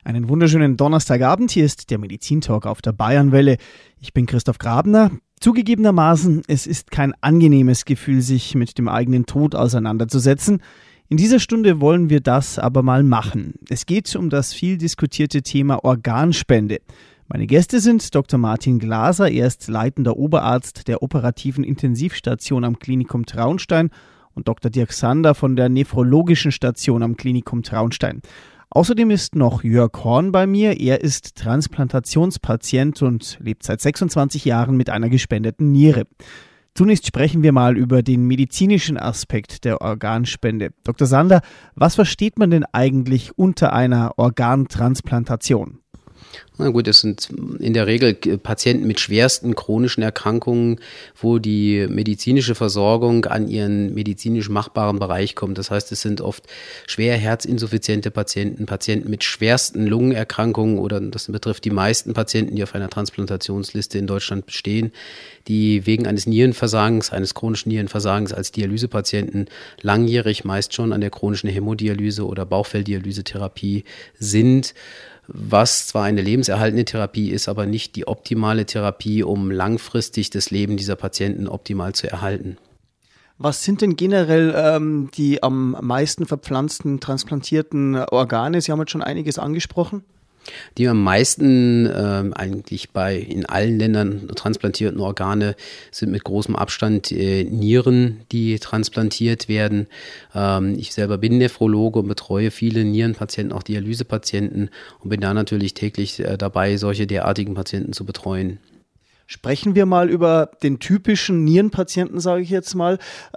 Einen wunderschönen Donnerstagabend, hier ist der Medizintalk auf der Bayernwelle. Ich bin Christoph Grabner. Zugegebenermaßen, es ist kein angenehmes Gefühl, sich mit dem eigenen Tod auseinanderzusetzen. In dieser Stunde wollen wir das aber mal machen. Es geht um das viel diskutierte Thema Organspende. Meine Gäste sind Dr. Martin Glaser, er ist leitender Oberarzt der operativen Intensivstation am Klinikum Traunstein und Dr. Dirk Sander von der nephrologischen Station am Klinikum Traunstein. Außerdem ist noch Jörg Horn bei mir. Er ist Transplantationspatient und lebt seit 26 Jahren mit einer gespendeten Niere. Zunächst sprechen wir mal über den medizinischen Aspekt der Organspende. Dr. Sander, was versteht man denn eigentlich unter einer Organtransplantation? Na gut, es sind in der Regel Patienten mit schwersten chronischen Erkrankungen, wo die medizinische Versorgung an ihren medizinisch machbaren Bereich kommt. Das heißt, es sind oft schwer herzinsuffiziente Patienten, Patienten mit schwersten Lungenerkrankungen oder das betrifft die meisten Patienten, die auf einer Transplantationsliste in Deutschland bestehen, die wegen eines Nierenversagens, eines chronischen Nierenversagens als Dialysepatienten langjährig meist schon an der chronischen Hämodialyse oder Bauchfelldialysetherapie sind, was zwar eine lebenserhaltende Therapie ist, aber nicht die optimale Therapie, um langfristig das Leben dieser Patienten optimal zu erhalten. Was sind denn generell die am meisten verpflanzten, transplantierten Organe? Sie haben jetzt schon einiges angesprochen. Die am meisten eigentlich in allen Ländern transplantierten Organe sind mit großem Abstand Nieren, die transplantiert werden. Ich selber bin Nephrologe und betreue viele Nierenpatienten, auch Dialysepatienten und bin da natürlich täglich dabei, solche derartigen Patienten zu betreuen. Sprechen wir mal über den typischen Nierenpatienten, sage ich jetzt mal.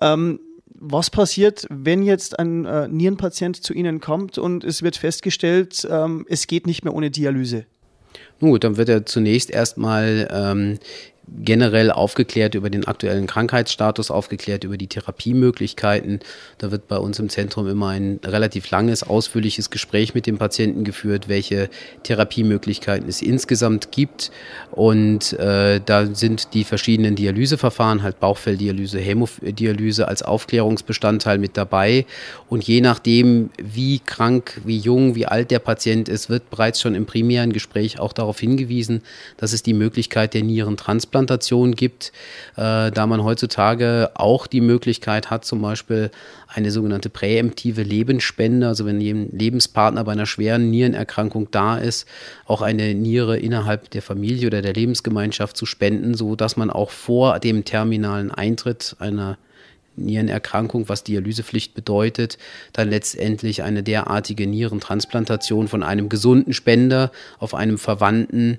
Was passiert, wenn jetzt ein Nierenpatient zu Ihnen kommt und es wird festgestellt, es geht nicht mehr ohne Dialyse? Nun gut, dann wird er zunächst erstmal generell aufgeklärt über den aktuellen Krankheitsstatus, aufgeklärt über die Therapiemöglichkeiten. Da wird bei uns im Zentrum immer ein relativ langes, ausführliches Gespräch mit dem Patienten geführt, welche Therapiemöglichkeiten es insgesamt gibt. Und da sind die verschiedenen Dialyseverfahren, halt Bauchfelldialyse, Hämodialyse als Aufklärungsbestandteil mit dabei. Und je nachdem, wie krank, wie jung, wie alt der Patient ist, wird bereits schon im primären Gespräch auch darauf hingewiesen, dass es die Möglichkeit der Nierentransplantation gibt, da man heutzutage auch die Möglichkeit hat, zum Beispiel eine sogenannte präemptive Lebensspende, also wenn ein Lebenspartner bei einer schweren Nierenerkrankung da ist, auch eine Niere innerhalb der Familie oder der Lebensgemeinschaft zu spenden, so dass man auch vor dem terminalen Eintritt einer Nierenerkrankung, was Dialysepflicht bedeutet, dann letztendlich eine derartige Nierentransplantation von einem gesunden Spender auf einem verwandten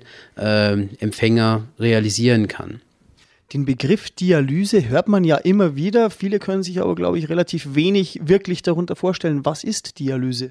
Empfänger realisieren kann. Den Begriff Dialyse hört man ja immer wieder. Viele können sich aber, glaube ich, relativ wenig wirklich darunter vorstellen. Was ist Dialyse?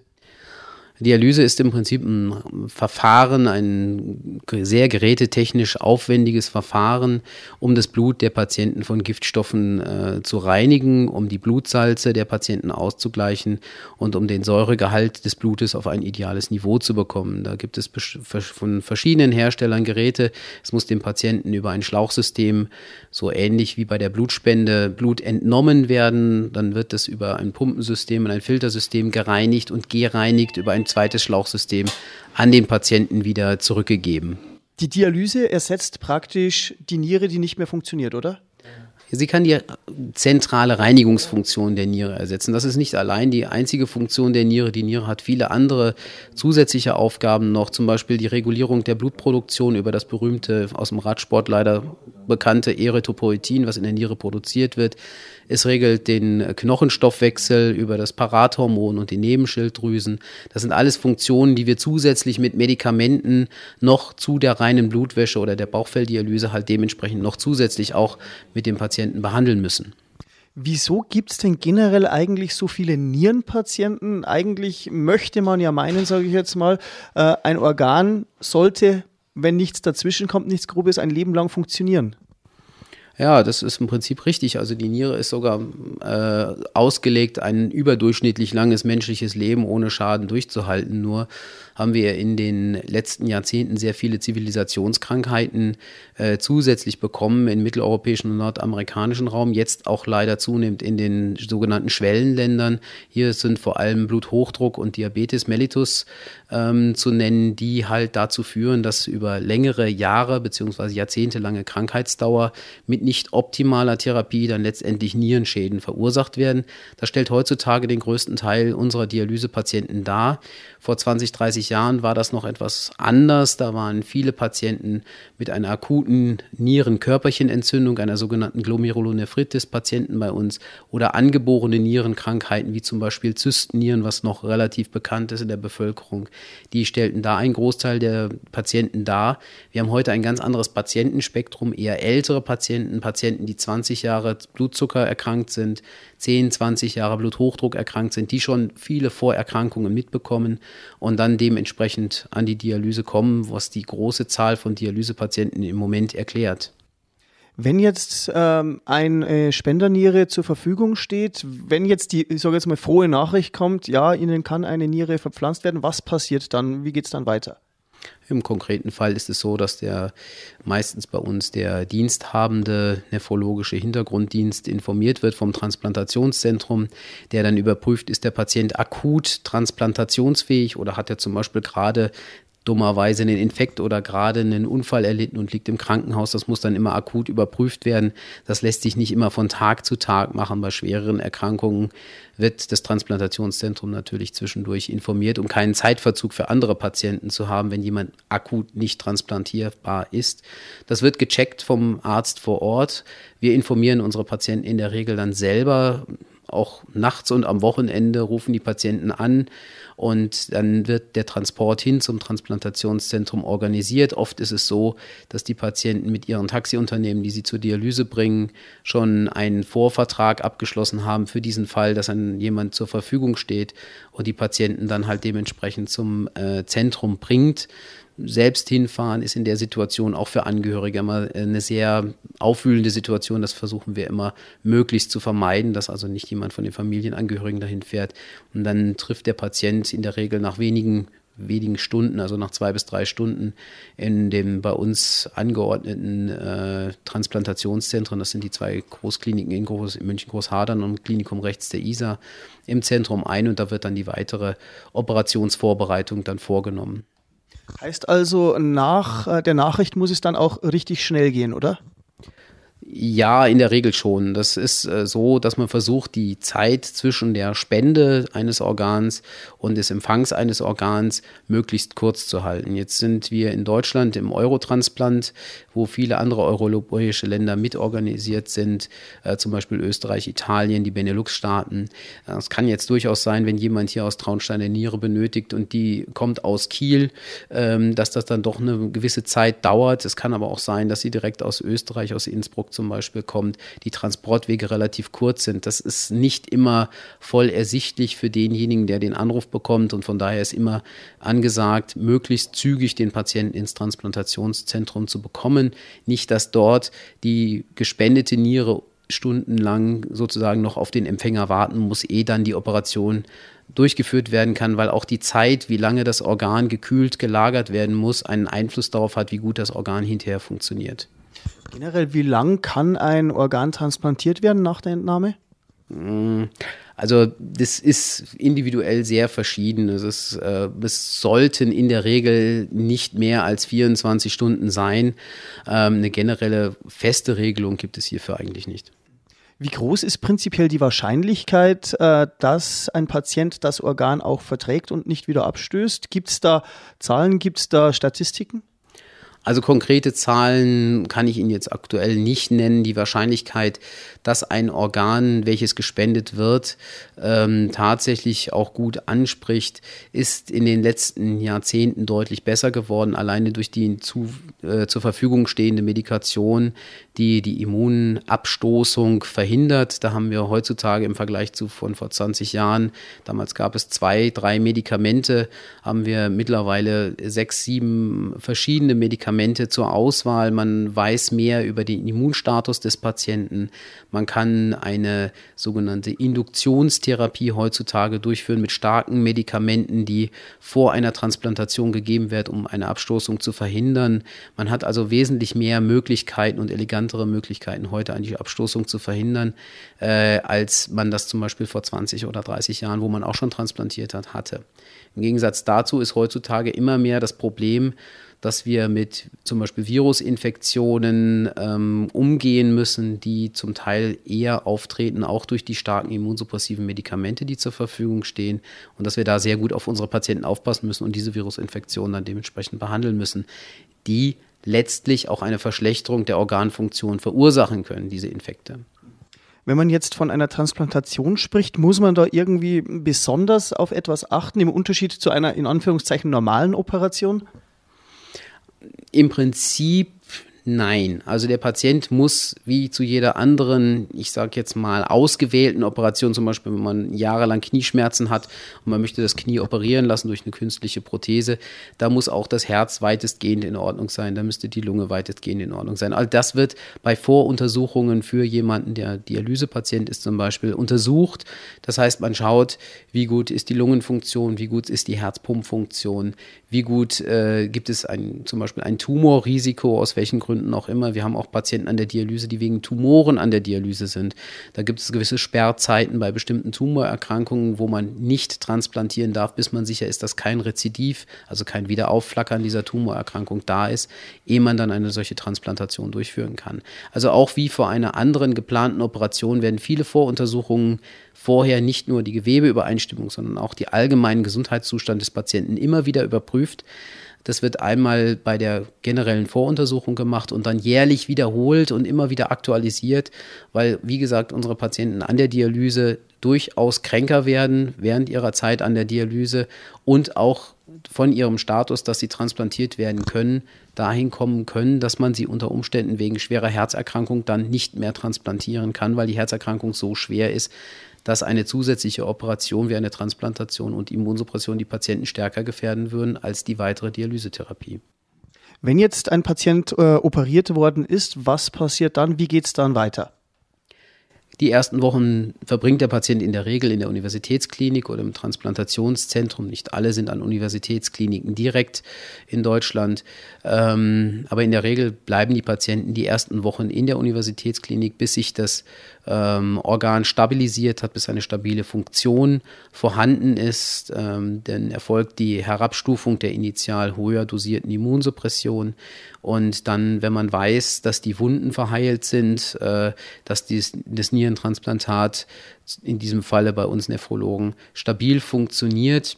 Dialyse ist im Prinzip ein Verfahren, ein sehr gerätetechnisch aufwendiges Verfahren, um das Blut der Patienten von Giftstoffen zu reinigen, um die Blutsalze der Patienten auszugleichen und um den Säuregehalt des Blutes auf ein ideales Niveau zu bekommen. Da gibt es von verschiedenen Herstellern Geräte. Es muss dem Patienten über ein Schlauchsystem, so ähnlich wie bei der Blutspende, Blut entnommen werden. Dann wird es über ein Pumpensystem und ein Filtersystem gereinigt und gereinigt über ein zweites Schlauchsystem an den Patienten wieder zurückgegeben. Die Dialyse ersetzt praktisch die Niere, die nicht mehr funktioniert, oder? Sie kann die zentrale Reinigungsfunktion der Niere ersetzen. Das ist nicht allein die einzige Funktion der Niere. Die Niere hat viele andere zusätzliche Aufgaben noch, zum Beispiel die Regulierung der Blutproduktion über das berühmte, aus dem Radsport leider bekannte Erythropoietin, was in der Niere produziert wird. Es regelt den Knochenstoffwechsel über das Parathormon und die Nebenschilddrüsen. Das sind alles Funktionen, die wir zusätzlich mit Medikamenten noch zu der reinen Blutwäsche oder der Bauchfelldialyse halt dementsprechend noch zusätzlich auch mit dem Patienten behandeln müssen. Wieso gibt es denn generell eigentlich so viele Nierenpatienten? Eigentlich möchte man ja meinen, sage ich jetzt mal, ein Organ sollte, wenn nichts dazwischen kommt, nichts Grobes, ein Leben lang funktionieren. Ja, das ist im Prinzip richtig. Also die Niere ist sogar ausgelegt, ein überdurchschnittlich langes menschliches Leben ohne Schaden durchzuhalten. Nur haben wir in den letzten Jahrzehnten sehr viele Zivilisationskrankheiten zusätzlich bekommen im mitteleuropäischen und nordamerikanischen Raum, jetzt auch leider zunehmend in den sogenannten Schwellenländern. Hier sind vor allem Bluthochdruck und Diabetes mellitus zu nennen, die halt dazu führen, dass über längere Jahre bzw. jahrzehntelange Krankheitsdauer mit nicht optimaler Therapie dann letztendlich Nierenschäden verursacht werden. Das stellt heutzutage den größten Teil unserer Dialysepatienten dar. Vor 20, 30 Jahren war das noch etwas anders. Da waren viele Patienten mit einer akuten Nierenkörperchenentzündung, einer sogenannten Glomerulonephritis Patienten bei uns oder angeborene Nierenkrankheiten wie zum Beispiel Zystennieren, was noch relativ bekannt ist in der Bevölkerung. Die stellten da einen Großteil der Patienten dar. Wir haben heute ein ganz anderes Patientenspektrum, eher ältere Patienten, Patienten, die 20 Jahre Blutzucker erkrankt sind, 10, 20 Jahre Bluthochdruck erkrankt sind, die schon viele Vorerkrankungen mitbekommen und dann dementsprechend an die Dialyse kommen, was die große Zahl von Dialysepatienten im Moment erklärt. Wenn jetzt eine Spenderniere zur Verfügung steht, wenn jetzt die, ich sage jetzt mal, frohe Nachricht kommt, ja, Ihnen kann eine Niere verpflanzt werden, was passiert dann? Wie geht es dann weiter? Im konkreten Fall ist es so, dass meistens bei uns der diensthabende nephrologische Hintergrunddienst informiert wird vom Transplantationszentrum, der dann überprüft, ist der Patient akut transplantationsfähig oder hat er zum Beispiel gerade dummerweise einen Infekt oder gerade einen Unfall erlitten und liegt im Krankenhaus. Das muss dann immer akut überprüft werden. Das lässt sich nicht immer von Tag zu Tag machen. Bei schwereren Erkrankungen wird das Transplantationszentrum natürlich zwischendurch informiert, um keinen Zeitverzug für andere Patienten zu haben, wenn jemand akut nicht transplantierbar ist. Das wird gecheckt vom Arzt vor Ort. Wir informieren unsere Patienten in der Regel dann selber. Auch nachts und am Wochenende rufen die Patienten an und dann wird der Transport hin zum Transplantationszentrum organisiert. Oft ist es so, dass die Patienten mit ihren Taxiunternehmen, die sie zur Dialyse bringen, schon einen Vorvertrag abgeschlossen haben für diesen Fall, dass dann jemand zur Verfügung steht und die Patienten dann halt dementsprechend zum Zentrum bringt. Selbst hinfahren ist in der Situation auch für Angehörige immer eine sehr aufwühlende Situation. Das versuchen wir immer möglichst zu vermeiden, dass also nicht jemand von den Familienangehörigen dahin fährt. Und dann trifft der Patient in der Regel nach wenigen Stunden, also nach 2 bis 3 Stunden in dem bei uns angeordneten Transplantationszentren, das sind die 2 Großkliniken in München Großhadern und Klinikum rechts der Isar, im Zentrum ein und da wird dann die weitere Operationsvorbereitung dann vorgenommen. Heißt also, nach der Nachricht muss es dann auch richtig schnell gehen, oder? Ja, in der Regel schon. Das ist so, dass man versucht, die Zeit zwischen der Spende eines Organs und des Empfangs eines Organs möglichst kurz zu halten. Jetzt sind wir in Deutschland im Eurotransplant, wo viele andere europäische Länder mitorganisiert sind, zum Beispiel Österreich, Italien, die Benelux-Staaten. Es kann jetzt durchaus sein, wenn jemand hier aus Traunstein eine Niere benötigt und die kommt aus Kiel, dass das dann doch eine gewisse Zeit dauert. Es kann aber auch sein, dass sie direkt aus Österreich, aus Innsbruck zum Beispiel kommt, die Transportwege relativ kurz sind. Das ist nicht immer voll ersichtlich für denjenigen, der den Anruf bekommt und von daher ist immer angesagt, möglichst zügig den Patienten ins Transplantationszentrum zu bekommen. Nicht, dass dort die gespendete Niere stundenlang sozusagen noch auf den Empfänger warten muss, ehe dann die Operation durchgeführt werden kann, weil auch die Zeit, wie lange das Organ gekühlt gelagert werden muss, einen Einfluss darauf hat, wie gut das Organ hinterher funktioniert. Generell, wie lang kann ein Organ transplantiert werden nach der Entnahme? Also das ist individuell sehr verschieden. Es sollten in der Regel nicht mehr als 24 Stunden sein. Eine generelle feste Regelung gibt es hierfür eigentlich nicht. Wie groß ist prinzipiell die Wahrscheinlichkeit, dass ein Patient das Organ auch verträgt und nicht wieder abstößt? Gibt es da Zahlen, gibt es da Statistiken? Also konkrete Zahlen kann ich Ihnen jetzt aktuell nicht nennen. Die Wahrscheinlichkeit, dass ein Organ, welches gespendet wird, tatsächlich auch gut anspricht, ist in den letzten Jahrzehnten deutlich besser geworden. Alleine durch die zur Verfügung stehende Medikation, die Immunabstoßung verhindert. Da haben wir heutzutage im Vergleich zu von vor 20 Jahren, damals gab es 2, 3 Medikamente, haben wir mittlerweile 6, 7 verschiedene Medikamente, Medikamente zur Auswahl, man weiß mehr über den Immunstatus des Patienten, man kann eine sogenannte Induktionstherapie heutzutage durchführen mit starken Medikamenten, die vor einer Transplantation gegeben werden, um eine Abstoßung zu verhindern. Man hat also wesentlich mehr Möglichkeiten und elegantere Möglichkeiten, heute eine Abstoßung zu verhindern, als man das zum Beispiel vor 20 oder 30 Jahren, wo man auch schon transplantiert hat, hatte. Im Gegensatz dazu ist heutzutage immer mehr das Problem, dass wir mit zum Beispiel Virusinfektionen umgehen müssen, die zum Teil eher auftreten, auch durch die starken immunsuppressiven Medikamente, die zur Verfügung stehen, und dass wir da sehr gut auf unsere Patienten aufpassen müssen und diese Virusinfektionen dann dementsprechend behandeln müssen, die letztlich auch eine Verschlechterung der Organfunktion verursachen können, diese Infekte. Wenn man jetzt von einer Transplantation spricht, muss man da irgendwie besonders auf etwas achten, im Unterschied zu einer in Anführungszeichen normalen Operation? Im Prinzip nein. Also der Patient muss wie zu jeder anderen, ich sage jetzt mal, ausgewählten Operation, zum Beispiel wenn man jahrelang Knieschmerzen hat und man möchte das Knie operieren lassen durch eine künstliche Prothese, da muss auch das Herz weitestgehend in Ordnung sein, da müsste die Lunge weitestgehend in Ordnung sein. All das wird bei Voruntersuchungen für jemanden, der Dialysepatient ist zum Beispiel, untersucht. Das heißt, man schaut, wie gut ist die Lungenfunktion, wie gut ist die Herzpumpfunktion, wie gut gibt es zum Beispiel ein Tumorrisiko, aus welchen Gründen auch immer. Wir haben auch Patienten an der Dialyse, die wegen Tumoren an der Dialyse sind. Da gibt es gewisse Sperrzeiten bei bestimmten Tumorerkrankungen, wo man nicht transplantieren darf, bis man sicher ist, dass kein Rezidiv, also kein Wiederaufflackern dieser Tumorerkrankung da ist, ehe man dann eine solche Transplantation durchführen kann. Also auch wie vor einer anderen geplanten Operation werden viele Voruntersuchungen vorher nicht nur die Gewebeübereinstimmung, sondern auch die allgemeinen Gesundheitszustand des Patienten immer wieder überprüft. Das wird einmal bei der generellen Voruntersuchung gemacht und dann jährlich wiederholt und immer wieder aktualisiert, weil, wie gesagt, unsere Patienten an der Dialyse durchaus kränker werden während ihrer Zeit an der Dialyse und auch von ihrem Status, dass sie transplantiert werden können, dahin kommen können, dass man sie unter Umständen wegen schwerer Herzerkrankung dann nicht mehr transplantieren kann, weil die Herzerkrankung so schwer ist, dass eine zusätzliche Operation wie eine Transplantation und Immunsuppression die Patienten stärker gefährden würden als die weitere Dialysetherapie. Wenn jetzt ein Patient operiert worden ist, was passiert dann? Wie geht es dann weiter? Die ersten Wochen verbringt der Patient in der Regel in der Universitätsklinik oder im Transplantationszentrum. Nicht alle sind an Universitätskliniken direkt in Deutschland. Aber in der Regel bleiben die Patienten die ersten Wochen in der Universitätsklinik, bis sich das Organ stabilisiert hat, bis eine stabile Funktion vorhanden ist. Dann erfolgt die Herabstufung der initial höher dosierten Immunsuppression. Und dann, wenn man weiß, dass die Wunden verheilt sind, dass das Nierentransplantat, in diesem Falle bei uns Nephrologen, stabil funktioniert,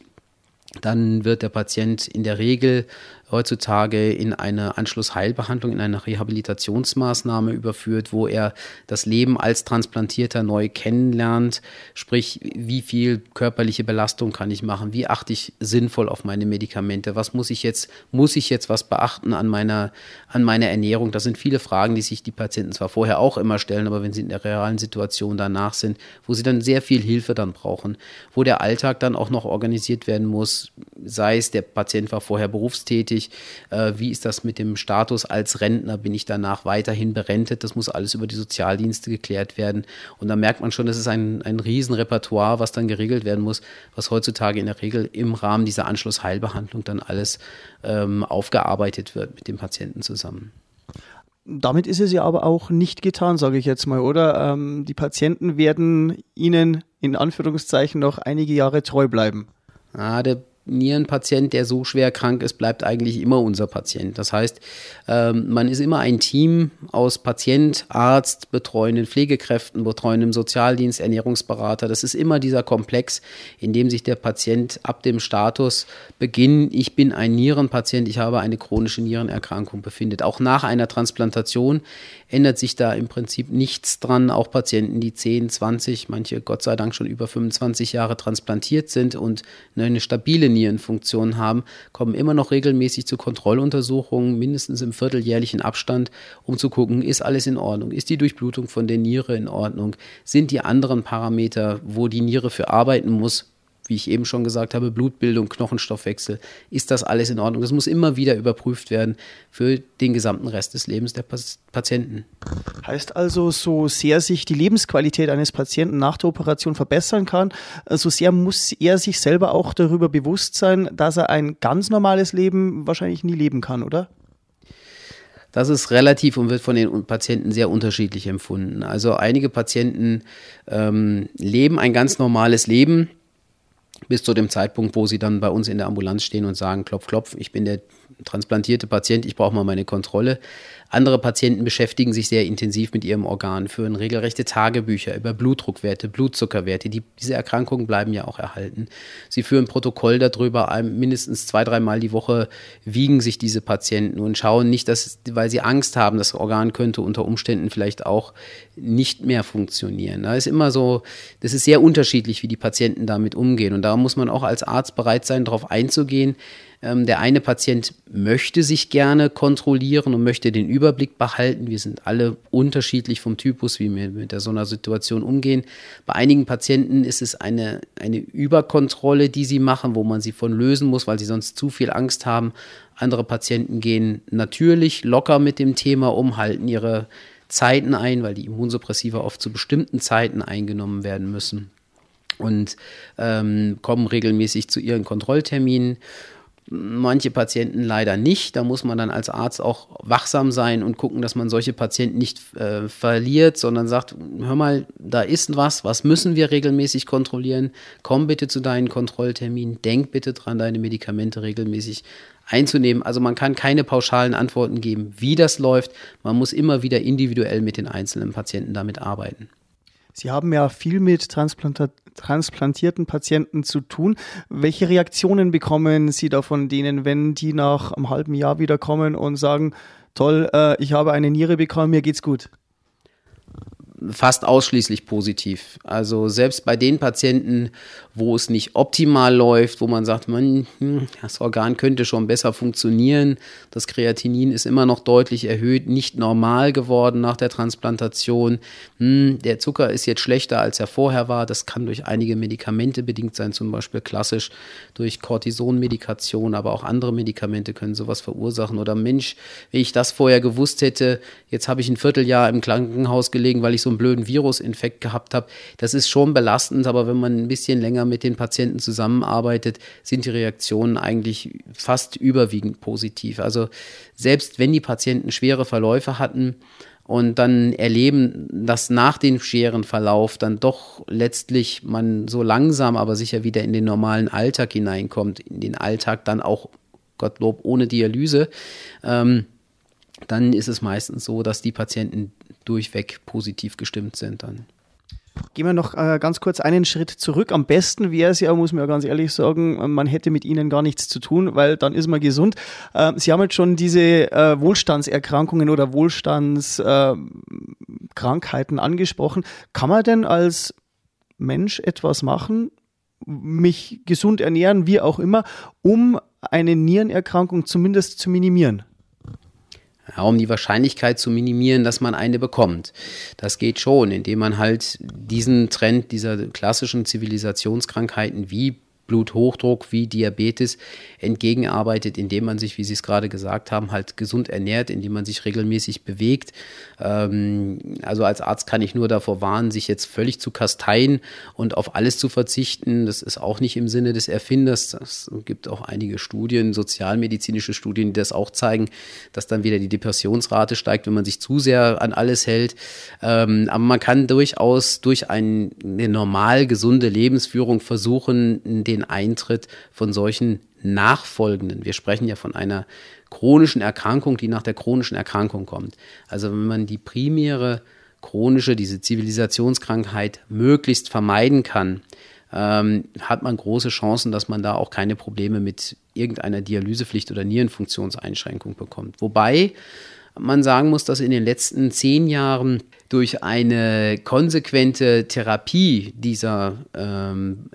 dann wird der Patient in der Regel heutzutage in eine Anschlussheilbehandlung, in eine Rehabilitationsmaßnahme überführt, wo er das Leben als Transplantierter neu kennenlernt, sprich, wie viel körperliche Belastung kann ich machen, wie achte ich sinnvoll auf meine Medikamente, was muss ich jetzt was beachten an meiner Ernährung. Das sind viele Fragen, die sich die Patienten zwar vorher auch immer stellen, aber wenn sie in der realen Situation danach sind, wo sie dann sehr viel Hilfe dann brauchen, wo der Alltag dann auch noch organisiert werden muss, sei es der Patient war vorher berufstätig, wie ist das mit dem Status als Rentner, bin ich danach weiterhin berentet, das muss alles über die Sozialdienste geklärt werden und da merkt man schon, das ist ein Riesenrepertoire, was dann geregelt werden muss, was heutzutage in der Regel im Rahmen dieser Anschlussheilbehandlung dann alles aufgearbeitet wird mit dem Patienten zusammen. Damit ist es ja aber auch nicht getan, sage ich jetzt mal, oder? Die Patienten werden Ihnen in Anführungszeichen noch einige Jahre treu bleiben. Der Nierenpatient, der so schwer krank ist, bleibt eigentlich immer unser Patient. Das heißt, man ist immer ein Team aus Patient, Arzt, betreuenden Pflegekräften, betreuendem Sozialdienst, Ernährungsberater. Das ist immer dieser Komplex, in dem sich der Patient ab dem Status Beginn, ich bin ein Nierenpatient, ich habe eine chronische Nierenerkrankung befindet. Auch nach einer Transplantation ändert sich da im Prinzip nichts dran. Auch Patienten, die 10, 20, manche Gott sei Dank schon über 25 Jahre transplantiert sind und eine stabile Nierenfunktion haben, kommen immer noch regelmäßig zu Kontrolluntersuchungen, mindestens im vierteljährlichen Abstand, um zu gucken, ist alles in Ordnung, ist die Durchblutung von der Niere in Ordnung, sind die anderen Parameter, wo die Niere für arbeiten muss, wie ich eben schon gesagt habe, Blutbildung, Knochenstoffwechsel, ist das alles in Ordnung? Das muss immer wieder überprüft werden für den gesamten Rest des Lebens der Patienten. Heißt also, so sehr sich die Lebensqualität eines Patienten nach der Operation verbessern kann, so sehr muss er sich selber auch darüber bewusst sein, dass er ein ganz normales Leben wahrscheinlich nie leben kann, oder? Das ist relativ und wird von den Patienten sehr unterschiedlich empfunden. Also einige Patienten leben ein ganz normales Leben bis zu dem Zeitpunkt, wo sie dann bei uns in der Ambulanz stehen und sagen, klopf, klopf, ich bin der transplantierte Patient, ich brauche mal meine Kontrolle. Andere Patienten beschäftigen sich sehr intensiv mit ihrem Organ, führen regelrechte Tagebücher über Blutdruckwerte, Blutzuckerwerte. Diese Erkrankungen bleiben ja auch erhalten. Sie führen Protokoll darüber, mindestens 2-3 Mal die Woche wiegen sich diese Patienten und schauen nicht, weil sie Angst haben, das Organ könnte unter Umständen vielleicht auch nicht mehr funktionieren. Da ist immer so, das ist sehr unterschiedlich, wie die Patienten damit umgehen. Und da muss man auch als Arzt bereit sein, darauf einzugehen. Der eine Patient möchte sich gerne kontrollieren und möchte den Überblick behalten. Wir sind alle unterschiedlich vom Typus, wie wir mit so einer Situation umgehen. Bei einigen Patienten ist es eine Überkontrolle, die sie machen, wo man sie von lösen muss, weil sie sonst zu viel Angst haben. Andere Patienten gehen natürlich locker mit dem Thema um, halten ihre Zeiten ein, weil die Immunsuppressiva oft zu bestimmten Zeiten eingenommen werden müssen und kommen regelmäßig zu ihren Kontrollterminen. Manche Patienten leider nicht. Da muss man dann als Arzt auch wachsam sein und gucken, dass man solche Patienten nicht verliert, sondern sagt, hör mal, da ist was müssen wir regelmäßig kontrollieren? Komm bitte zu deinen Kontrollterminen, denk bitte dran, deine Medikamente regelmäßig einzunehmen. Also man kann keine pauschalen Antworten geben, wie das läuft. Man muss immer wieder individuell mit den einzelnen Patienten damit arbeiten. Sie haben ja viel mit transplantierten Patienten zu tun. Welche Reaktionen bekommen Sie da von denen, wenn die nach einem halben Jahr wieder kommen und sagen, toll, ich habe eine Niere bekommen, mir geht's gut? Fast ausschließlich positiv. Also selbst bei den Patienten, wo es nicht optimal läuft, wo man sagt, das Organ könnte schon besser funktionieren, das Kreatinin ist immer noch deutlich erhöht, nicht normal geworden nach der Transplantation, der Zucker ist jetzt schlechter, als er vorher war, das kann durch einige Medikamente bedingt sein, zum Beispiel klassisch durch Cortisonmedikation, aber auch andere Medikamente können sowas verursachen. Oder Mensch, wenn ich das vorher gewusst hätte, jetzt habe ich ein Vierteljahr im Krankenhaus gelegen, weil ich so einen blöden Virusinfekt gehabt habe. Das ist schon belastend, aber wenn man ein bisschen länger mit den Patienten zusammenarbeitet, sind die Reaktionen eigentlich fast überwiegend positiv. Also selbst wenn die Patienten schwere Verläufe hatten und dann erleben, dass nach dem schweren Verlauf dann doch letztlich man so langsam, aber sicher wieder in den normalen Alltag hineinkommt, in den Alltag dann auch, Gottlob, ohne Dialyse, dann ist es meistens so, dass die Patienten durchweg positiv gestimmt sind dann. Gehen wir noch ganz kurz einen Schritt zurück. Am besten wäre es ja, muss man ja ganz ehrlich sagen, man hätte mit ihnen gar nichts zu tun, weil dann ist man gesund. Sie haben jetzt schon diese Wohlstandserkrankungen oder Wohlstandskrankheiten angesprochen. Kann man denn als Mensch etwas machen, mich gesund ernähren, wie auch immer, um eine Nierenerkrankung zumindest zu minimieren? Ja, um die Wahrscheinlichkeit zu minimieren, dass man eine bekommt. Das geht schon, indem man halt diesen Trend dieser klassischen Zivilisationskrankheiten wie Bluthochdruck, wie Diabetes entgegenarbeitet, indem man sich, wie Sie es gerade gesagt haben, halt gesund ernährt, indem man sich regelmäßig bewegt. Also als Arzt kann ich nur davor warnen, sich jetzt völlig zu kasteien und auf alles zu verzichten. Das ist auch nicht im Sinne des Erfinders. Es gibt auch einige Studien, sozialmedizinische Studien, die das auch zeigen, dass dann wieder die Depressionsrate steigt, wenn man sich zu sehr an alles hält. Aber man kann durchaus durch eine normal gesunde Lebensführung versuchen, den Eintritt von solchen nachfolgenden, wir sprechen ja von einer chronischen Erkrankung, die nach der chronischen Erkrankung kommt. Also wenn man die primäre chronische, diese Zivilisationskrankheit möglichst vermeiden kann, hat man große Chancen, dass man da auch keine Probleme mit irgendeiner Dialysepflicht oder Nierenfunktionseinschränkung bekommt. Wobei man sagen muss, dass in den letzten 10 Jahren durch eine konsequente Therapie dieser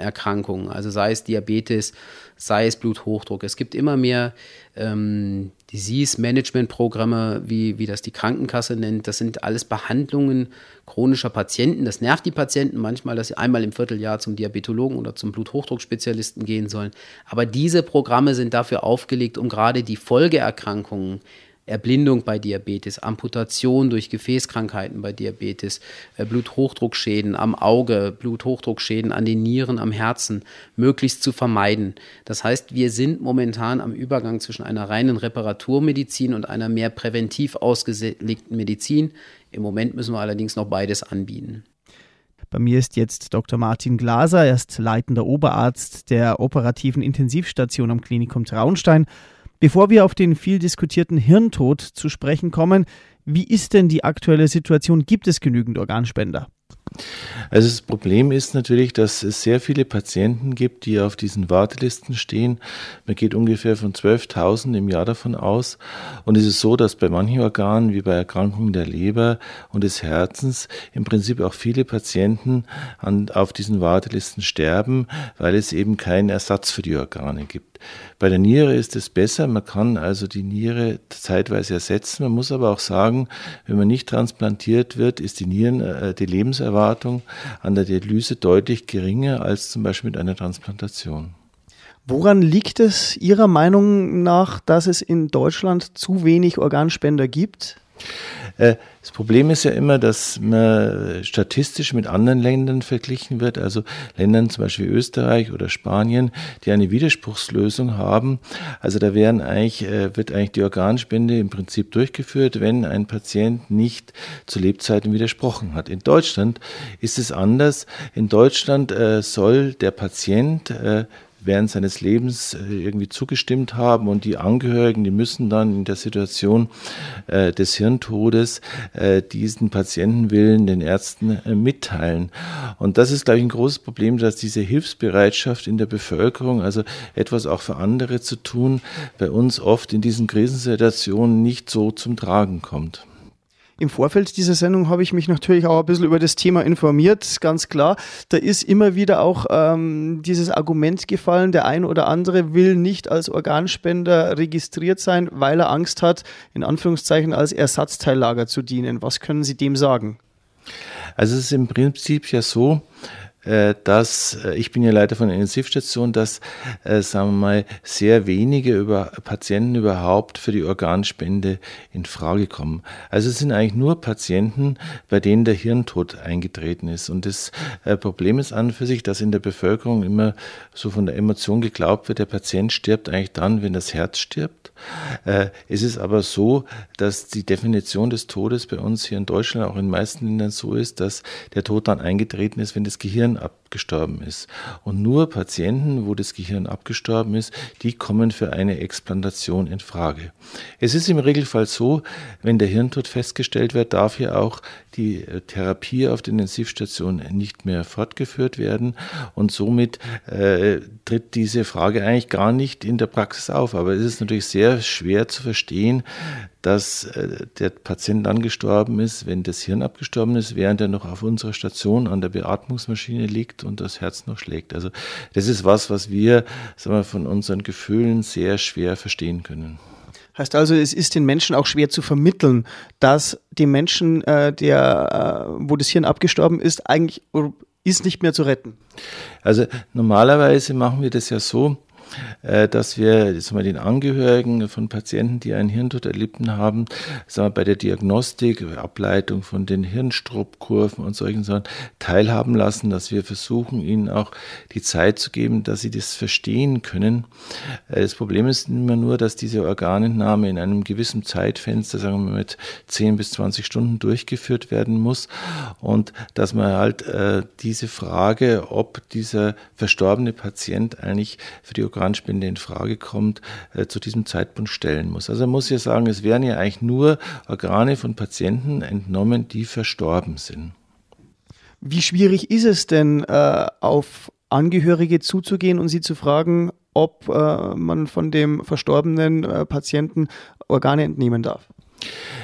Erkrankung, also sei es Diabetes, sei es Bluthochdruck, es gibt immer mehr Disease-Management-Programme, wie das die Krankenkasse nennt. Das sind alles Behandlungen chronischer Patienten. Das nervt die Patienten manchmal, dass sie einmal im Vierteljahr zum Diabetologen oder zum Bluthochdruckspezialisten gehen sollen. Aber diese Programme sind dafür aufgelegt, um gerade die Folgeerkrankungen, Erblindung bei Diabetes, Amputation durch Gefäßkrankheiten bei Diabetes, Bluthochdruckschäden am Auge, Bluthochdruckschäden an den Nieren, am Herzen, möglichst zu vermeiden. Das heißt, wir sind momentan am Übergang zwischen einer reinen Reparaturmedizin und einer mehr präventiv ausgelegten Medizin. Im Moment müssen wir allerdings noch beides anbieten. Bei mir ist jetzt Dr. Martin Glaser, er ist leitender Oberarzt der operativen Intensivstation am Klinikum Traunstein. Bevor wir auf den viel diskutierten Hirntod zu sprechen kommen, wie ist denn die aktuelle Situation? Gibt es genügend Organspender? Also das Problem ist natürlich, dass es sehr viele Patienten gibt, die auf diesen Wartelisten stehen. Man geht ungefähr von 12.000 im Jahr davon aus. Und es ist so, dass bei manchen Organen, wie bei Erkrankungen der Leber und des Herzens, im Prinzip auch viele Patienten auf diesen Wartelisten sterben, weil es eben keinen Ersatz für die Organe gibt. Bei der Niere ist es besser, man kann also die Niere zeitweise ersetzen. Man muss aber auch sagen, wenn man nicht transplantiert wird, ist die Lebenserwartung an der Dialyse deutlich geringer als zum Beispiel mit einer Transplantation. Woran liegt es Ihrer Meinung nach, dass es in Deutschland zu wenig Organspender gibt? Das Problem ist ja immer, dass man statistisch mit anderen Ländern verglichen wird, also Ländern zum Beispiel Österreich oder Spanien, die eine Widerspruchslösung haben. Also da wird eigentlich die Organspende im Prinzip durchgeführt, wenn ein Patient nicht zu Lebzeiten widersprochen hat. In Deutschland ist es anders. In Deutschland soll der Patient während seines Lebens irgendwie zugestimmt haben und die Angehörigen, die müssen dann in der Situation des Hirntodes diesen Patientenwillen den Ärzten mitteilen. Und das ist, glaube ich, ein großes Problem, dass diese Hilfsbereitschaft in der Bevölkerung, also etwas auch für andere zu tun, bei uns oft in diesen Krisensituationen nicht so zum Tragen kommt. Im Vorfeld dieser Sendung habe ich mich natürlich auch ein bisschen über das Thema informiert, ganz klar. Da ist immer wieder auch dieses Argument gefallen, der ein oder andere will nicht als Organspender registriert sein, weil er Angst hat, in Anführungszeichen als Ersatzteillager zu dienen. Was können Sie dem sagen? Also es ist im Prinzip ja so, dass, ich bin ja Leiter von der Intensivstation, dass, sagen wir mal, sehr wenige Patienten überhaupt für die Organspende in Frage kommen. Also es sind eigentlich nur Patienten, bei denen der Hirntod eingetreten ist. Und das Problem ist an und für sich, dass in der Bevölkerung immer so von der Emotion geglaubt wird, der Patient stirbt eigentlich dann, wenn das Herz stirbt. Es ist aber so, dass die Definition des Todes bei uns hier in Deutschland, auch in den meisten Ländern so ist, dass der Tod dann eingetreten ist, wenn das Gehirn abgestorben ist. Und nur Patienten, wo das Gehirn abgestorben ist, die kommen für eine Explantation in Frage. Es ist im Regelfall so, wenn der Hirntod festgestellt wird, darf hier auch die Therapie auf der Intensivstation nicht mehr fortgeführt werden und somit tritt diese Frage eigentlich gar nicht in der Praxis auf. Aber es ist natürlich sehr schwer zu verstehen, dass der Patient dann gestorben ist, wenn das Hirn abgestorben ist, während er noch auf unserer Station an der Beatmungsmaschine liegt und das Herz noch schlägt. Also das ist was wir, sagen wir, von unseren Gefühlen sehr schwer verstehen können. Heißt also, es ist den Menschen auch schwer zu vermitteln, dass dem Menschen, wo das Hirn abgestorben ist, eigentlich ist nicht mehr zu retten. Also normalerweise machen wir das ja so, dass wir den Angehörigen von Patienten, die einen Hirntod erlitten haben, bei der Diagnostik, Ableitung von den Hirnstrupkurven und solchen Sachen teilhaben lassen, dass wir versuchen, ihnen auch die Zeit zu geben, dass sie das verstehen können. Das Problem ist immer nur, dass diese Organentnahme in einem gewissen Zeitfenster, sagen wir mal mit 10 bis 20 Stunden durchgeführt werden muss und dass man halt diese Frage, ob dieser verstorbene Patient eigentlich für die Organspende in Frage kommt, zu diesem Zeitpunkt stellen muss. Also man muss ja sagen, es werden ja eigentlich nur Organe von Patienten entnommen, die verstorben sind. Wie schwierig ist es denn, auf Angehörige zuzugehen und sie zu fragen, ob man von dem verstorbenen Patienten Organe entnehmen darf?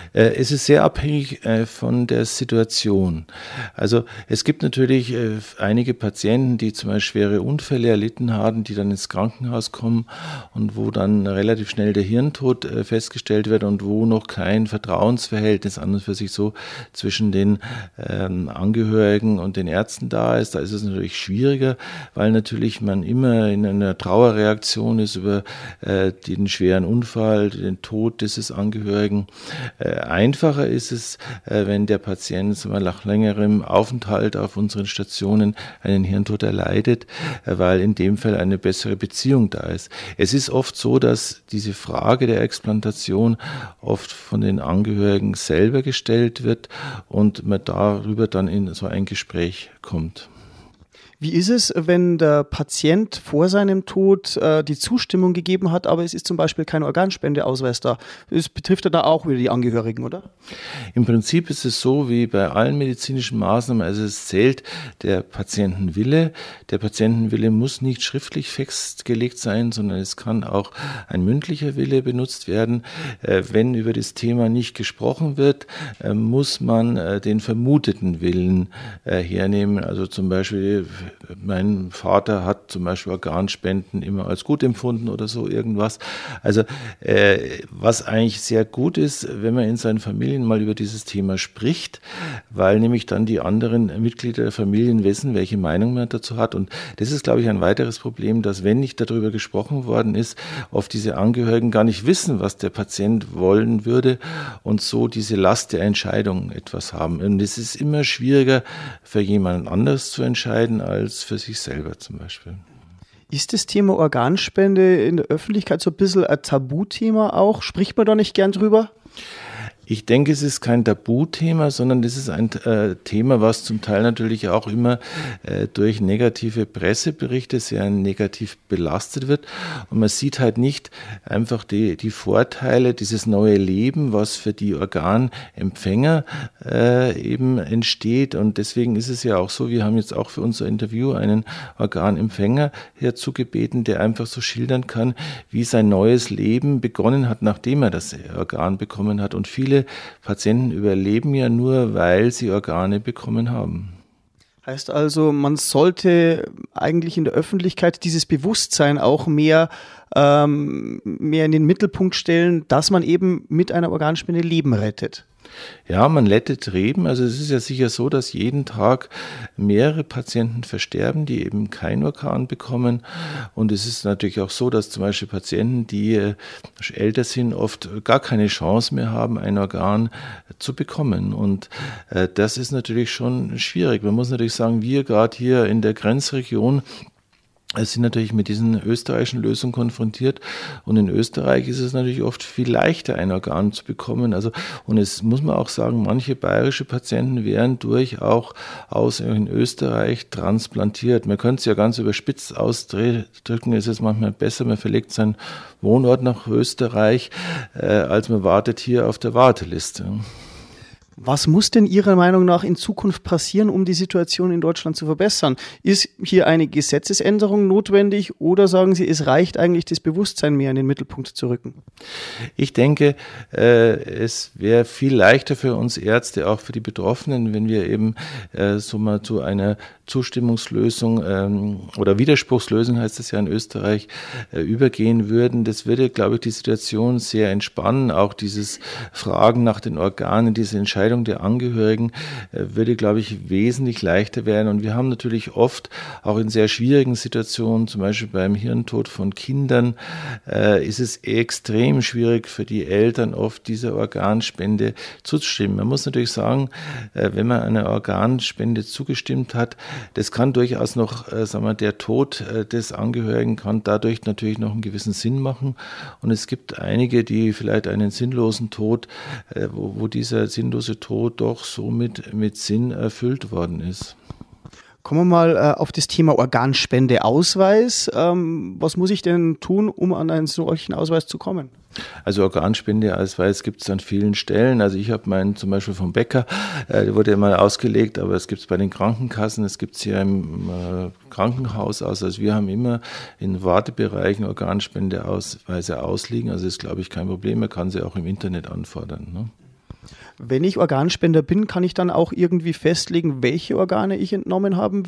Es ist sehr abhängig von der Situation. Also es gibt natürlich einige Patienten, die zum Beispiel schwere Unfälle erlitten haben, die dann ins Krankenhaus kommen und wo dann relativ schnell der Hirntod festgestellt wird und wo noch kein Vertrauensverhältnis an und für sich so zwischen den Angehörigen und den Ärzten da ist. Da ist es natürlich schwieriger, weil natürlich man immer in einer Trauerreaktion ist über den schweren Unfall, den Tod dieses Angehörigen. Einfacher ist es, wenn der Patient nach längerem Aufenthalt auf unseren Stationen einen Hirntod erleidet, weil in dem Fall eine bessere Beziehung da ist. Es ist oft so, dass diese Frage der Explantation oft von den Angehörigen selber gestellt wird und man darüber dann in so ein Gespräch kommt. Wie ist es, wenn der Patient vor seinem Tod die Zustimmung gegeben hat, aber es ist zum Beispiel kein Organspendeausweis da? Das betrifft ja da auch wieder die Angehörigen, oder? Im Prinzip ist es so wie bei allen medizinischen Maßnahmen, also es zählt der Patientenwille. Der Patientenwille muss nicht schriftlich festgelegt sein, sondern es kann auch ein mündlicher Wille benutzt werden. Wenn über das Thema nicht gesprochen wird, muss man den vermuteten Willen hernehmen. Also zum Beispiel mein Vater hat zum Beispiel Organspenden immer als gut empfunden oder so irgendwas. Also was eigentlich sehr gut ist, wenn man in seinen Familien mal über dieses Thema spricht, weil nämlich dann die anderen Mitglieder der Familien wissen, welche Meinung man dazu hat. Und das ist, glaube ich, ein weiteres Problem, dass wenn nicht darüber gesprochen worden ist, oft diese Angehörigen gar nicht wissen, was der Patient wollen würde und so diese Last der Entscheidung etwas haben. Und es ist immer schwieriger für jemanden anders zu entscheiden, als für sich selber zum Beispiel. Ist das Thema Organspende in der Öffentlichkeit so ein bisschen ein Tabuthema auch? Spricht man da nicht gern drüber? Ich denke, es ist kein Tabuthema, sondern das ist ein Thema, was zum Teil natürlich auch immer durch negative Presseberichte sehr negativ belastet wird. Und man sieht halt nicht einfach die Vorteile, dieses neue Leben, was für die Organempfänger eben entsteht. Und deswegen ist es ja auch so, wir haben jetzt auch für unser Interview einen Organempfänger herzugebeten, der einfach so schildern kann, wie sein neues Leben begonnen hat, nachdem er das Organ bekommen hat. Und viele Patienten überleben ja nur, weil sie Organe bekommen haben. Heißt also, man sollte eigentlich in der Öffentlichkeit dieses Bewusstsein auch mehr in den Mittelpunkt stellen, dass man eben mit einer Organspende Leben rettet. Ja, man rettet Leben. Also es ist ja sicher so, dass jeden Tag mehrere Patienten versterben, die eben kein Organ bekommen. Und es ist natürlich auch so, dass zum Beispiel Patienten, die älter sind, oft gar keine Chance mehr haben, ein Organ zu bekommen. Und das ist natürlich schon schwierig. Man muss natürlich sagen, wir gerade hier in der Grenzregion sind natürlich mit diesen österreichischen Lösungen konfrontiert und in Österreich ist es natürlich oft viel leichter, ein Organ zu bekommen. Also, und es muss man auch sagen, manche bayerische Patienten werden durchaus in Österreich transplantiert. Man könnte es ja ganz überspitzt ausdrücken, es ist manchmal besser, man verlegt seinen Wohnort nach Österreich, als man wartet hier auf der Warteliste. Was muss denn Ihrer Meinung nach in Zukunft passieren, um die Situation in Deutschland zu verbessern? Ist hier eine Gesetzesänderung notwendig oder sagen Sie, es reicht eigentlich, das Bewusstsein mehr in den Mittelpunkt zu rücken? Ich denke, es wäre viel leichter für uns Ärzte, auch für die Betroffenen, wenn wir eben so mal zu einer Zustimmungslösung oder Widerspruchslösung heißt es ja in Österreich, übergehen würden. Das würde, glaube ich, die Situation sehr entspannen. Auch dieses Fragen nach den Organen, diese Entscheidung der Angehörigen würde, glaube ich, wesentlich leichter werden. Und wir haben natürlich oft auch in sehr schwierigen Situationen, zum Beispiel beim Hirntod von Kindern, ist es extrem schwierig für die Eltern oft dieser Organspende zuzustimmen. Man muss natürlich sagen, wenn man einer Organspende zugestimmt hat, das kann durchaus noch, der Tod des Angehörigen kann dadurch natürlich noch einen gewissen Sinn machen. Und es gibt einige, die vielleicht einen sinnlosen Tod, wo dieser sinnlose Tod doch so mit Sinn erfüllt worden ist. Kommen wir mal auf das Thema Organspendeausweis. Was muss ich denn tun, um an einen solchen Ausweis zu kommen? Also Organspendeausweis gibt es an vielen Stellen. Also ich habe meinen zum Beispiel vom Bäcker, der wurde ja mal ausgelegt, aber es gibt es bei den Krankenkassen, es gibt es hier im Krankenhaus aus. Also wir haben immer in Wartebereichen Organspendeausweise ausliegen. Also ist, glaube ich, kein Problem. Man kann sie auch im Internet anfordern, ne? Wenn ich Organspender bin, kann ich dann auch irgendwie festlegen, welche Organe ich entnommen haben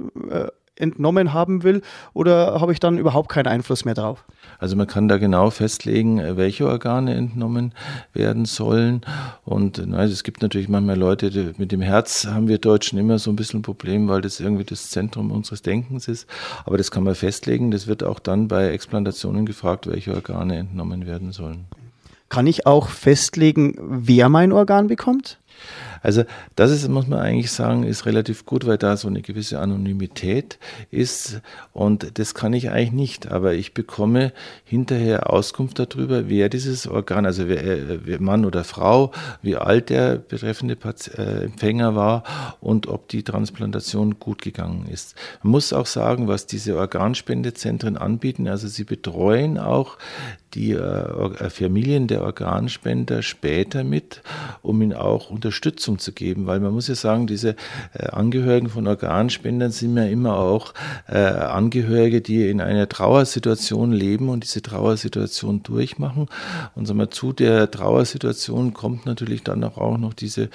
will, oder habe ich dann überhaupt keinen Einfluss mehr drauf? Also man kann da genau festlegen, welche Organe entnommen werden sollen. Und es gibt natürlich manchmal Leute, mit dem Herz haben wir Deutschen immer so ein bisschen ein Problem, weil das irgendwie das Zentrum unseres Denkens ist. Aber das kann man festlegen. Das wird auch dann bei Explantationen gefragt, welche Organe entnommen werden sollen. Kann ich auch festlegen, wer mein Organ bekommt? Also das ist, muss man eigentlich sagen, ist relativ gut, weil da so eine gewisse Anonymität ist und das kann ich eigentlich nicht, aber ich bekomme hinterher Auskunft darüber, wer dieses Organ, also wer Mann oder Frau, wie alt der betreffende Empfänger war und ob die Transplantation gut gegangen ist. Man muss auch sagen, was diese Organspendezentren anbieten, also sie betreuen auch die Familien der Organspender später mit, um ihnen auch Unterstützung zu geben, weil man muss ja sagen, diese Angehörigen von Organspendern sind ja immer auch Angehörige, die in einer Trauersituation leben und diese Trauersituation durchmachen. Und sagen wir, zu der Trauersituation kommt natürlich dann auch noch diese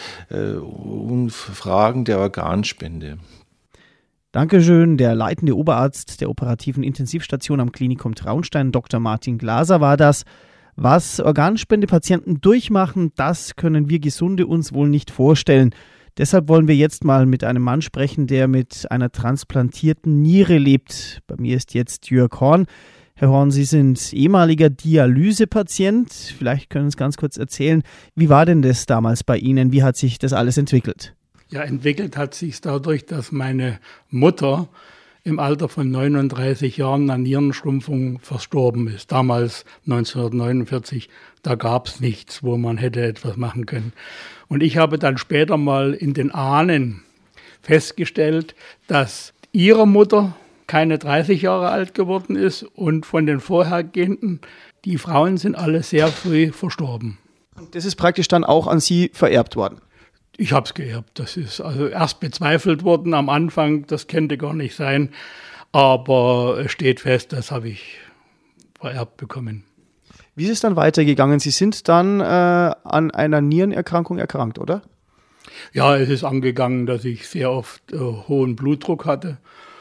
Fragen der Organspende. Dankeschön. Der leitende Oberarzt der operativen Intensivstation am Klinikum Traunstein, Dr. Martin Glaser, war das. Was Organspendepatienten durchmachen, das können wir Gesunde uns wohl nicht vorstellen. Deshalb wollen wir jetzt mal mit einem Mann sprechen, der mit einer transplantierten Niere lebt. Bei mir ist jetzt Jörg Horn. Herr Horn, Sie sind ehemaliger Dialysepatient. Vielleicht können Sie uns ganz kurz erzählen, wie war denn das damals bei Ihnen? Wie hat sich das alles entwickelt? Ja, entwickelt hat sich dadurch, dass meine Mutter im Alter von 39 Jahren an Nierenschrumpfung verstorben ist. Damals 1949, da gab es nichts, wo man hätte etwas machen können. Und ich habe dann später mal in den Ahnen festgestellt, dass ihre Mutter keine 30 Jahre alt geworden ist und von den vorhergehenden, die Frauen sind alle sehr früh verstorben. Und das ist praktisch dann auch an Sie vererbt worden? Ich habe es geerbt. Das ist also erst bezweifelt worden am Anfang, das könnte gar nicht sein, aber es steht fest, das habe ich vererbt bekommen. Wie ist es dann weitergegangen? Sie sind dann an einer Nierenerkrankung erkrankt, oder? Ja, es ist angegangen, dass ich sehr oft hohen Blutdruck hatte.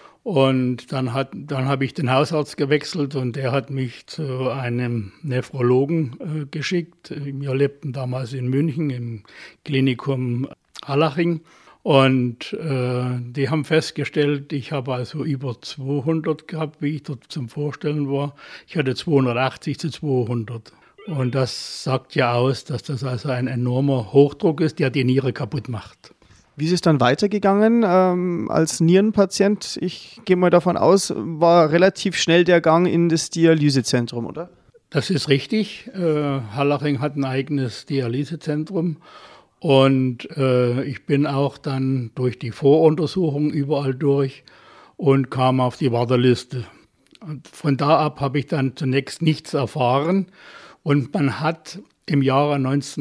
Und dann habe ich den Hausarzt gewechselt und der hat mich zu einem Nephrologen geschickt. Wir lebten damals in München im Klinikum Harlaching. Und die haben festgestellt, ich habe also über 200 gehabt, wie ich dort zum Vorstellen war. Ich hatte 280 zu 200. Und das sagt ja aus, dass das also ein enormer Hochdruck ist, der die Niere kaputt macht. Wie ist es dann weitergegangen als Nierenpatient? Ich gehe mal davon aus, war relativ schnell der Gang in das Dialysezentrum, oder? Das ist richtig. Harlaching hat ein eigenes Dialysezentrum. Und ich bin auch dann durch die Voruntersuchung überall durch und kam auf die Warteliste. Und von da ab habe ich dann zunächst nichts erfahren. Und man hat im Jahre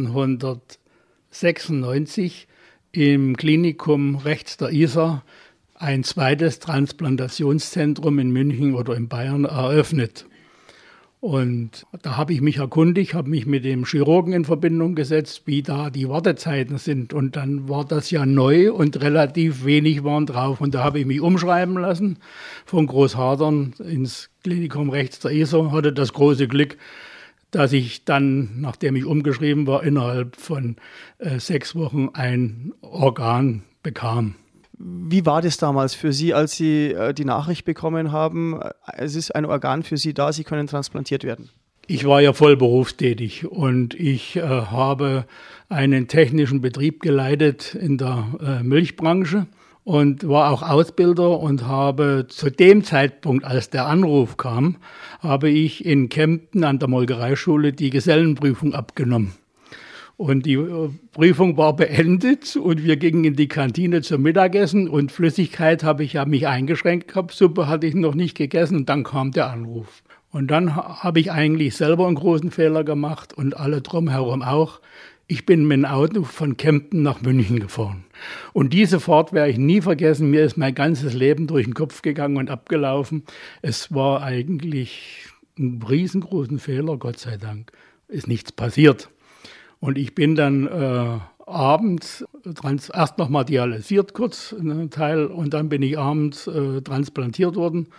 1996 im Klinikum rechts der Isar ein zweites Transplantationszentrum in München oder in Bayern eröffnet. Und da habe ich mich erkundigt, habe mich mit dem Chirurgen in Verbindung gesetzt, wie da die Wartezeiten sind. Und dann war das ja neu und relativ wenig waren drauf. Und da habe ich mich umschreiben lassen von Großhadern ins Klinikum rechts der Isar. Hatte das große Glück, dass ich dann, nachdem ich umgeschrieben war, innerhalb von 6 Wochen ein Organ bekam. Wie war das damals für Sie, als Sie die Nachricht bekommen haben, es ist ein Organ für Sie da, Sie können transplantiert werden? Ich war ja voll berufstätig und ich habe einen technischen Betrieb geleitet in der Milchbranche und war auch Ausbilder und habe zu dem Zeitpunkt, als der Anruf kam, habe ich in Kempten an der Molkereischule die Gesellenprüfung abgenommen. Und die Prüfung war beendet und wir gingen in die Kantine zum Mittagessen und Flüssigkeit habe ich ja mich eingeschränkt gehabt, Suppe hatte ich noch nicht gegessen und dann kam der Anruf. Und dann habe ich eigentlich selber einen großen Fehler gemacht und alle drumherum auch. Ich bin mit dem Auto von Kempten nach München gefahren. Und diese Fahrt werde ich nie vergessen. Mir ist mein ganzes Leben durch den Kopf gegangen und abgelaufen. Es war eigentlich ein riesengroßen Fehler, Gott sei Dank. Ist nichts passiert. Und ich bin dann abends erst nochmal dialysiert kurz, einen Teil, und dann bin ich abends transplantiert worden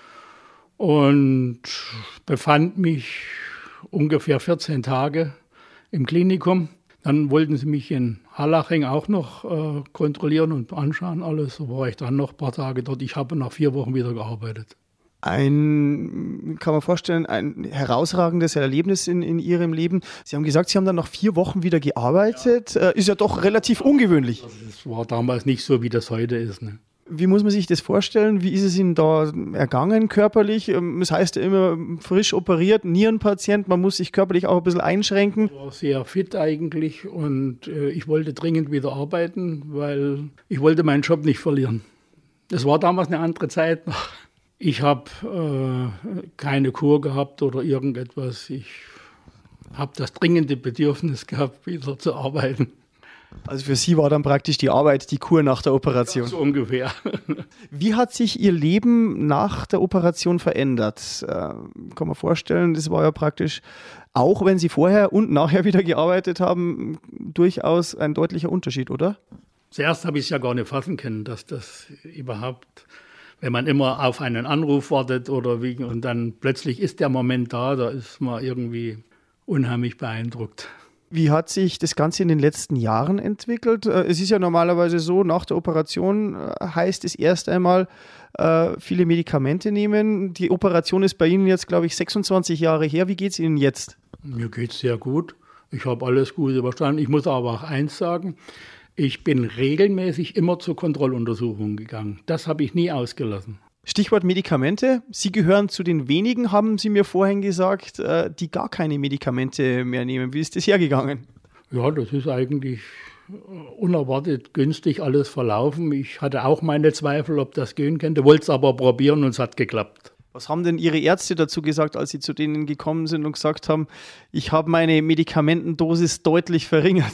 und befand mich ungefähr 14 Tage im Klinikum. Dann wollten sie mich in Harlaching auch noch kontrollieren und anschauen alles. So war ich dann noch ein paar Tage dort. Ich habe nach 4 Wochen wieder gearbeitet. Kann man vorstellen, ein herausragendes Erlebnis in Ihrem Leben. Sie haben gesagt, Sie haben dann nach 4 Wochen wieder gearbeitet. Ja. Ist ja doch relativ ungewöhnlich. Das war damals nicht so, wie das heute ist. Ne? Wie muss man sich das vorstellen? Wie ist es Ihnen da ergangen körperlich? Das heißt ja immer frisch operiert, Nierenpatient, man muss sich körperlich auch ein bisschen einschränken. Ich war sehr fit eigentlich und ich wollte dringend wieder arbeiten, weil ich wollte meinen Job nicht verlieren. Das war damals eine andere Zeit noch. Ich habe keine Kur gehabt oder irgendetwas. Ich habe das dringende Bedürfnis gehabt, wieder zu arbeiten. Also für Sie war dann praktisch die Arbeit die Kur nach der Operation? Ja, so ungefähr. Wie hat sich Ihr Leben nach der Operation verändert? Kann man vorstellen, das war ja praktisch, auch wenn Sie vorher und nachher wieder gearbeitet haben, durchaus ein deutlicher Unterschied, oder? Zuerst habe ich es ja gar nicht fassen können, dass das überhaupt... Wenn man immer auf einen Anruf wartet oder wie, und dann plötzlich ist der Moment da ist man irgendwie unheimlich beeindruckt. Wie hat sich das Ganze in den letzten Jahren entwickelt? Es ist ja normalerweise so, nach der Operation heißt es erst einmal viele Medikamente nehmen. Die Operation ist bei Ihnen jetzt, glaube ich, 26 Jahre her. Wie geht es Ihnen jetzt? Mir geht es sehr gut. Ich habe alles gut überstanden. Ich muss aber auch eins sagen. Ich bin regelmäßig immer zur Kontrolluntersuchung gegangen. Das habe ich nie ausgelassen. Stichwort Medikamente. Sie gehören zu den wenigen, haben Sie mir vorhin gesagt, die gar keine Medikamente mehr nehmen. Wie ist das hergegangen? Ja, das ist eigentlich unerwartet günstig alles verlaufen. Ich hatte auch meine Zweifel, ob das gehen könnte, wollte es aber probieren und es hat geklappt. Was haben denn Ihre Ärzte dazu gesagt, als Sie zu denen gekommen sind und gesagt haben, ich habe meine Medikamentendosis deutlich verringert?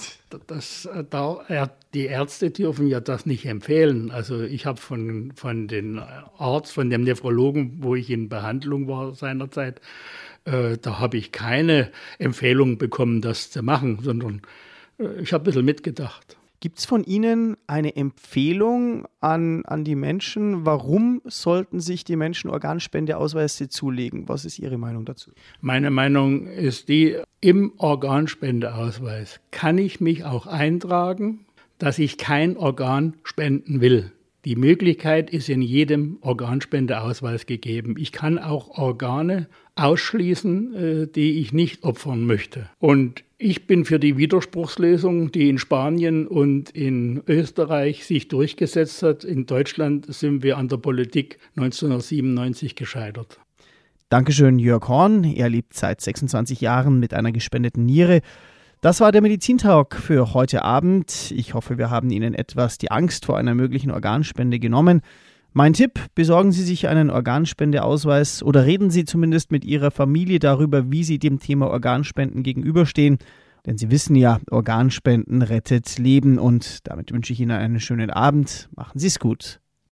Die Ärzte dürfen ja das nicht empfehlen. Also ich habe von dem Arzt, von dem Nephrologen, wo ich in Behandlung war seinerzeit, da habe ich keine Empfehlung bekommen, das zu machen, sondern ich habe ein bisschen mitgedacht. Gibt es von Ihnen eine Empfehlung an die Menschen? Warum sollten sich die Menschen Organspendeausweise zulegen? Was ist Ihre Meinung dazu? Meine Meinung ist die, im Organspendeausweis kann ich mich auch eintragen, dass ich kein Organ spenden will. Die Möglichkeit ist in jedem Organspendeausweis gegeben. Ich kann auch Organe ausschließen, die ich nicht opfern möchte. Und ich bin für die Widerspruchslösung, die in Spanien und in Österreich sich durchgesetzt hat. In Deutschland sind wir an der Politik 1997 gescheitert. Dankeschön, Jörg Horn. Er lebt seit 26 Jahren mit einer gespendeten Niere. Das war der Medizintalk für heute Abend. Ich hoffe, wir haben Ihnen etwas die Angst vor einer möglichen Organspende genommen. Mein Tipp, besorgen Sie sich einen Organspendeausweis oder reden Sie zumindest mit Ihrer Familie darüber, wie Sie dem Thema Organspenden gegenüberstehen. Denn Sie wissen ja, Organspenden rettet Leben und damit wünsche ich Ihnen einen schönen Abend. Machen Sie es gut.